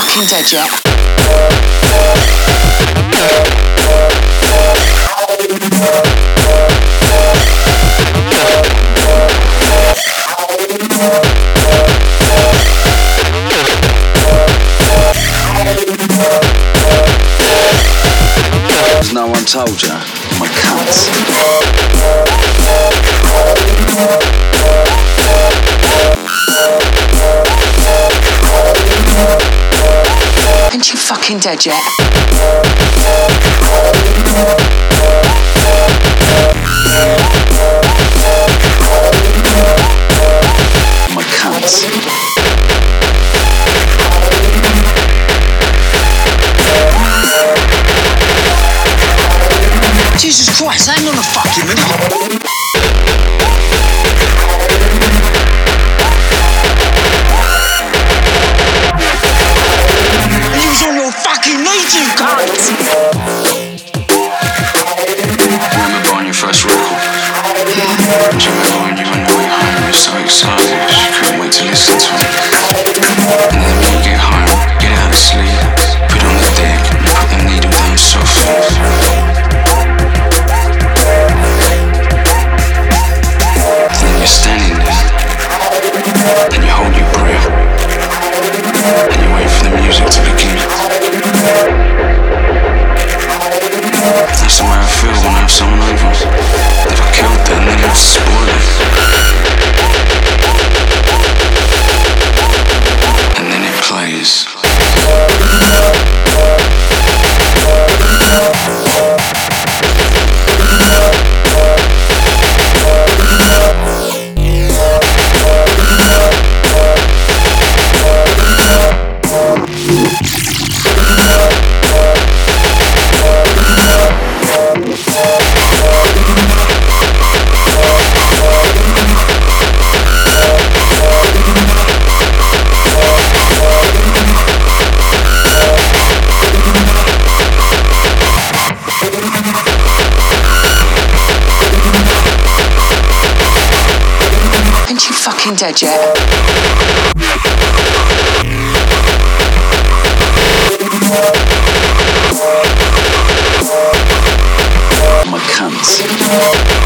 fucking dead yet? As no one told you, my cunts. Ain't you fucking dead yet? My cunts. Jesus Christ, hang on a fucking minute. And you was on your fucking knees, you cunt! Remember buying your first record? Yeah. Do you remember when you were on your way home, you were so excited, you couldn't wait to listen to it? And then when you get home, get out of sleep, put on the deck, and put the needle down softly. You're standing there, and you hold your breath, and you wait for the music to begin. That's the way I feel when I have someone over. If I killed them, then I'd spoil it. And then it plays. Fucking dead yet? My cunts.